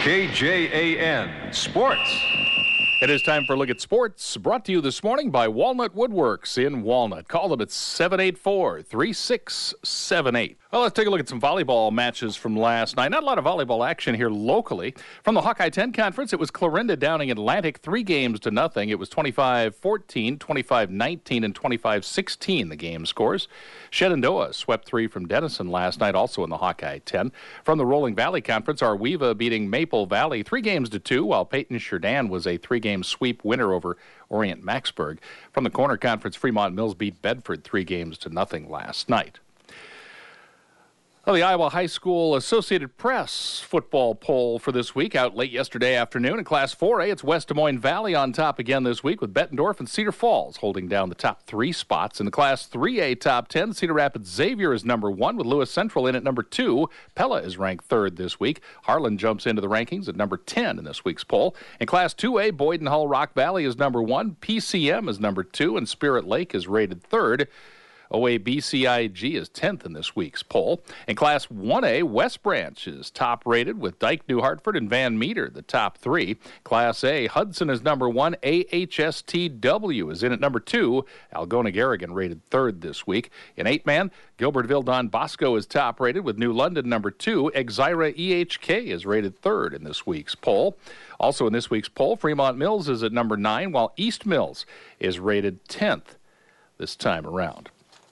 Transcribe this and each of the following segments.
KJAN Sports. It is time for a look at sports, brought to you this morning by Walnut Woodworks in Walnut. Call them at 784-3678. Well, let's take a look at some volleyball matches from last night. Not a lot of volleyball action here locally. From the Hawkeye 10 Conference, it was Clarinda downing Atlantic 3-0. It was 25-14, 25-19, and 25-16, the game scores. Shenandoah swept 3 from Denison last night, also in the Hawkeye 10. From the Rolling Valley Conference, Arweva beating Maple Valley 3-2, while Peyton Sheridan was a 3-game sweep winner over Orient Maxburg. From the Corner Conference, Fremont Mills beat Bedford 3-0 last night. Well, the Iowa High School Associated Press football poll for this week out late yesterday afternoon. In Class 4A, it's West Des Moines Valley on top again this week, with Bettendorf and Cedar Falls holding down the top 3 spots. In the Class 3A top 10, Cedar Rapids Xavier is number 1, with Lewis Central in at number 2. Pella is ranked 3rd this week. Harlan jumps into the rankings at number 10 in this week's poll. In Class 2A, Boyden Hull Rock Valley is number 1, PCM is number 2, and Spirit Lake is rated 3rd. OABCIG is 10th in this week's poll. In Class 1A, West Branch is top-rated with Dyke, New Hartford, and Van Meter, the top 3. Class A, Hudson is number 1. AHSTW is in at number 2. Algona-Garrigan rated 3rd this week. In 8-man, Gilbertville Don Bosco is top-rated with New London number 2. Exira EHK is rated 3rd in this week's poll. Also in this week's poll, Fremont Mills is at number 9, while East Mills is rated 10th this time around.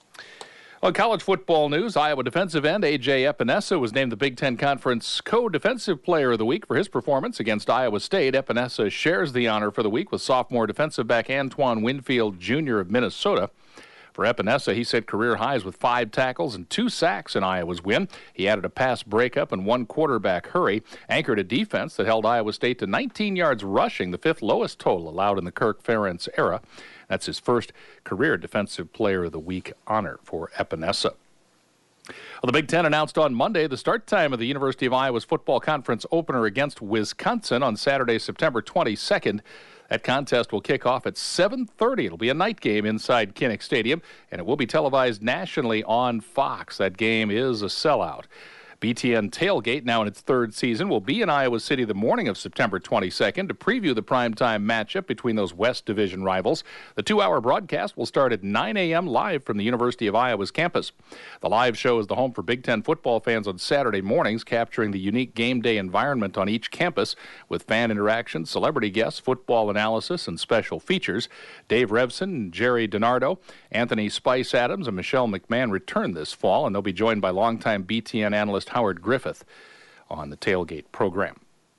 On college football news, Iowa defensive end A.J. Epinesa was named the Big Ten Conference Co-Defensive Player of the Week for his performance against Iowa State. Epinesa shares the honor for the week with sophomore defensive back Antoine Winfield Jr. of Minnesota. For Epinesa, he set career highs with 5 tackles and 2 sacks in Iowa's win. He added a pass breakup and 1 quarterback hurry, anchored a defense that held Iowa State to 19 yards rushing, the 5th lowest total allowed in the Kirk Ferentz era. That's his first career Defensive Player of the Week honor for Epinesa. Well, the Big Ten announced on Monday the start time of the University of Iowa's football conference opener against Wisconsin on Saturday, September 22nd. That contest will kick off at 7:30. It'll be a night game inside Kinnick Stadium, and it will be televised nationally on Fox. That game is a sellout. BTN Tailgate, now in its 3rd season, will be in Iowa City the morning of September 22nd to preview the primetime matchup between those West Division rivals. The 2-hour broadcast will start at 9 a.m. live from the University of Iowa's campus. The live show is the home for Big Ten football fans on Saturday mornings, capturing the unique game day environment on each campus with fan interaction, celebrity guests, football analysis, and special features. Dave Revson, Jerry DiNardo, Anthony Spice Adams, and Michelle McMahon return this fall, and they'll be joined by longtime BTN analyst Howard Griffith on the tailgate program.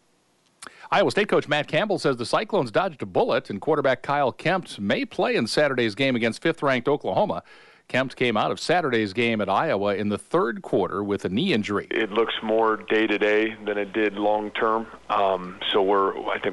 Iowa State coach Matt Campbell says the Cyclones dodged a bullet, and quarterback Kyle Kempt may play in Saturday's game against 5th-ranked Oklahoma. Kempt came out of Saturday's game at Iowa in the 3rd quarter with a knee injury. It looks more day-to-day than it did long-term. So we're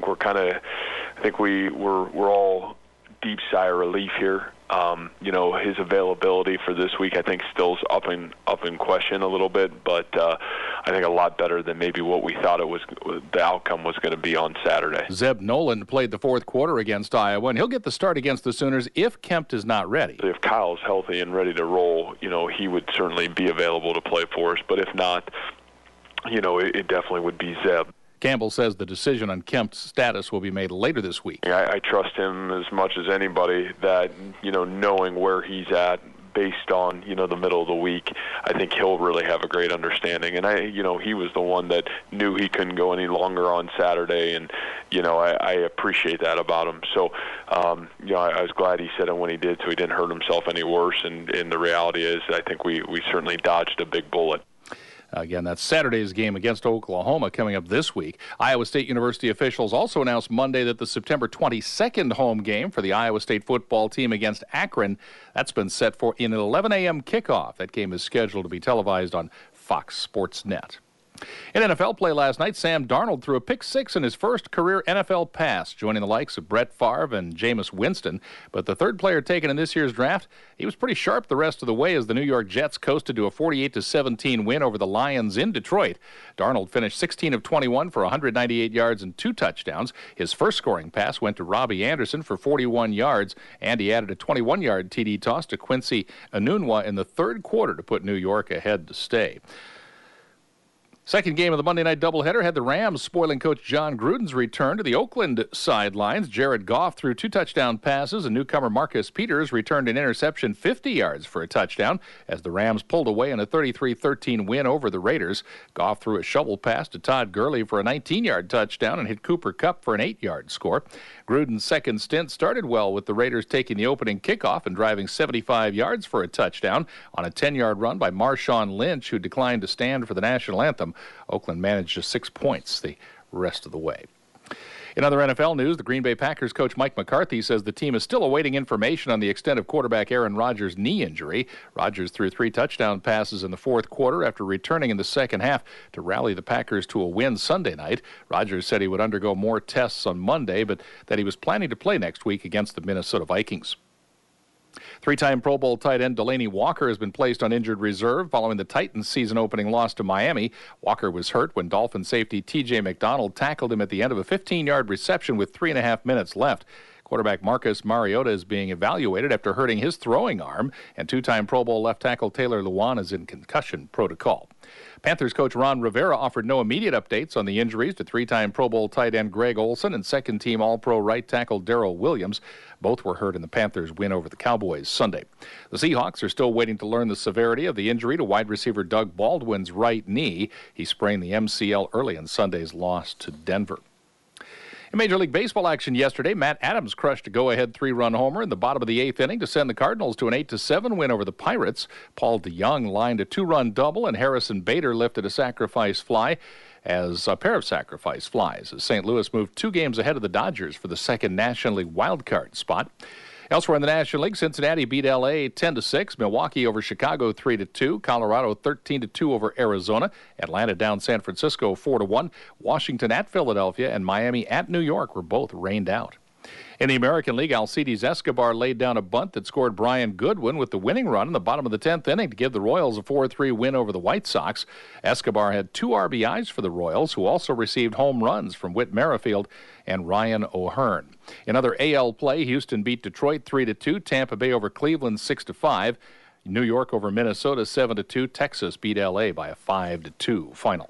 all deep sigh of relief here. His availability for this week, I think, still's up in question a little bit, but I think a lot better than maybe what we thought the outcome was going to be on Saturday. Zeb Noland played the 4th quarter against Iowa, and he'll get the start against the Sooners if Kempt is not ready. If Kyle's healthy and ready to roll, he would certainly be available to play for us, but if not, it definitely would be Zeb. Campbell says the decision on Kempt's status will be made later this week. I trust him as much as anybody that, knowing where he's at based on, the middle of the week, I think he'll really have a great understanding. And he was the one that knew he couldn't go any longer on Saturday, and, I appreciate that about him. So, I was glad he said it when he did, so he didn't hurt himself any worse. And the reality is, I think we certainly dodged a big bullet. Again, that's Saturday's game against Oklahoma coming up this week. Iowa State University officials also announced Monday that the September 22nd home game for the Iowa State football team against Akron, that's been set for an 11 a.m. kickoff. That game is scheduled to be televised on Fox Sports Net. In NFL play last night, Sam Darnold threw a pick-6 in his first career NFL pass, joining the likes of Brett Favre and Jameis Winston. But the 3rd player taken in this year's draft, he was pretty sharp the rest of the way as the New York Jets coasted to a 48-17 win over the Lions in Detroit. Darnold finished 16 of 21 for 198 yards and 2 touchdowns. His first scoring pass went to Robbie Anderson for 41 yards, and he added a 21-yard TD toss to Quincy Enunwa in the 3rd quarter to put New York ahead to stay. Second game of the Monday night doubleheader had the Rams spoiling coach John Gruden's return to the Oakland sidelines. Jared Goff threw 2 touchdown passes, and newcomer Marcus Peters returned an interception 50 yards for a touchdown as the Rams pulled away in a 33-13 win over the Raiders. Goff threw a shovel pass to Todd Gurley for a 19-yard touchdown and hit Cooper Kupp for an 8-yard score. Gruden's second stint started well with the Raiders taking the opening kickoff and driving 75 yards for a touchdown on a 10-yard run by Marshawn Lynch, who declined to stand for the national anthem. Oakland managed just 6 points the rest of the way. In other NFL news, the Green Bay Packers coach Mike McCarthy says the team is still awaiting information on the extent of quarterback Aaron Rodgers' knee injury. Rodgers threw 3 touchdown passes in the fourth quarter after returning in the second half to rally the Packers to a win Sunday night. Rodgers said he would undergo more tests on Monday, but that he was planning to play next week against the Minnesota Vikings. 3-time Pro Bowl tight end Delanie Walker has been placed on injured reserve following the Titans' season-opening loss to Miami. Walker was hurt when Dolphin safety T.J. McDonald tackled him at the end of a 15-yard reception with 3.5 minutes left. Quarterback Marcus Mariota is being evaluated after hurting his throwing arm, and 2-time Pro Bowl left tackle Taylor Lewan is in concussion protocol. Panthers coach Ron Rivera offered no immediate updates on the injuries to 3-time Pro Bowl tight end Greg Olsen and second-team All-Pro right tackle Darrell Williams. Both were hurt in the Panthers' win over the Cowboys Sunday. The Seahawks are still waiting to learn the severity of the injury to wide receiver Doug Baldwin's right knee. He sprained the MCL early in Sunday's loss to Denver. In Major League Baseball action yesterday, Matt Adams crushed a go-ahead 3-run homer in the bottom of the 8th inning to send the Cardinals to an 8-7 win over the Pirates. Paul DeJong lined a 2-run double, and Harrison Bader lifted a sacrifice fly as a pair of sacrifice flies as St. Louis moved 2 games ahead of the Dodgers for the second National League wildcard spot. Elsewhere in the National League, Cincinnati beat L.A. 10-6, Milwaukee over Chicago 3-2, Colorado 13-2 over Arizona, Atlanta down San Francisco 4-1, Washington at Philadelphia, and Miami at New York were both rained out. In the American League, Alcides Escobar laid down a bunt that scored Brian Goodwin with the winning run in the bottom of the 10th inning to give the Royals a 4-3 win over the White Sox. Escobar had 2 RBIs for the Royals, who also received home runs from Whit Merrifield and Ryan O'Hearn. In other AL play, Houston beat Detroit 3-2, Tampa Bay over Cleveland 6-5, New York over Minnesota 7-2, Texas beat LA by a 5-2 final.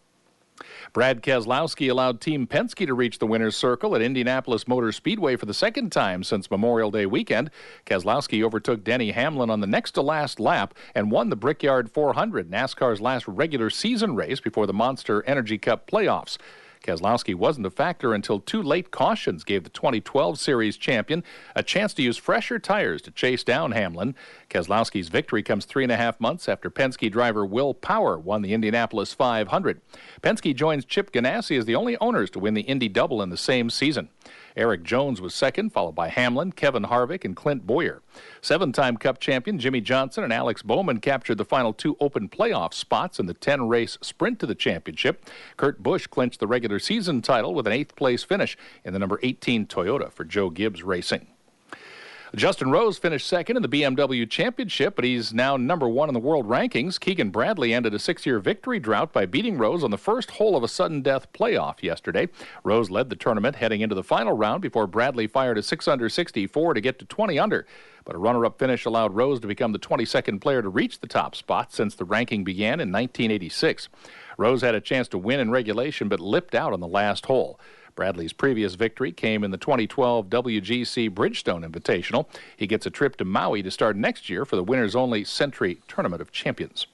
Brad Keselowski allowed Team Penske to reach the winner's circle at Indianapolis Motor Speedway for the second time since Memorial Day weekend. Keselowski overtook Denny Hamlin on the next-to-last lap and won the Brickyard 400, NASCAR's last regular season race before the Monster Energy Cup playoffs. Keselowski wasn't a factor until 2 late cautions gave the 2012 Series champion a chance to use fresher tires to chase down Hamlin. Keselowski's victory comes 3.5 months after Penske driver Will Power won the Indianapolis 500. Penske joins Chip Ganassi as the only owners to win the Indy Double in the same season. Eric Jones was second, followed by Hamlin, Kevin Harvick, and Clint Bowyer. 7-time Cup champion Jimmy Johnson and Alex Bowman captured the final 2 open playoff spots in the 10-race sprint to the championship. Kurt Busch clinched the regular season title with an 8th-place finish in the number 18 Toyota for Joe Gibbs Racing. Justin Rose finished second in the BMW Championship, but he's now number 1 in the world rankings. Keegan Bradley ended a 6-year victory drought by beating Rose on the first hole of a sudden death playoff yesterday. Rose led the tournament heading into the final round before Bradley fired a 6-under 64 to get to 20 under. But a runner-up finish allowed Rose to become the 22nd player to reach the top spot since the ranking began in 1986. Rose had a chance to win in regulation but lipped out on the last hole. Bradley's previous victory came in the 2012 WGC Bridgestone Invitational. He gets a trip to Maui to start next year for the winners-only Sentry Tournament of Champions.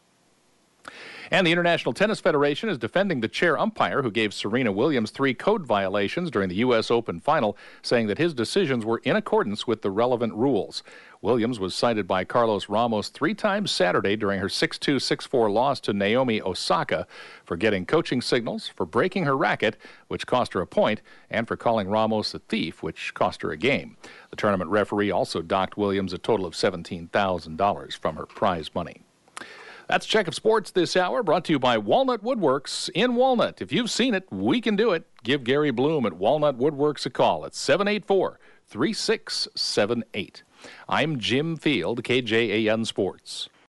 And the International Tennis Federation is defending the chair umpire who gave Serena Williams 3 code violations during the U.S. Open final, saying that his decisions were in accordance with the relevant rules. Williams was cited by Carlos Ramos 3 times Saturday during her 6-2, 6-4 loss to Naomi Osaka for getting coaching signals, for breaking her racket, which cost her a point, and for calling Ramos a thief, which cost her a game. The tournament referee also docked Williams a total of $17,000 from her prize money. That's Check of Sports this hour, brought to you by Walnut Woodworks in Walnut. If you've seen it, we can do it. Give Gary Bloom at Walnut Woodworks a call at 784-3678. I'm Jim Field, KJAN Sports.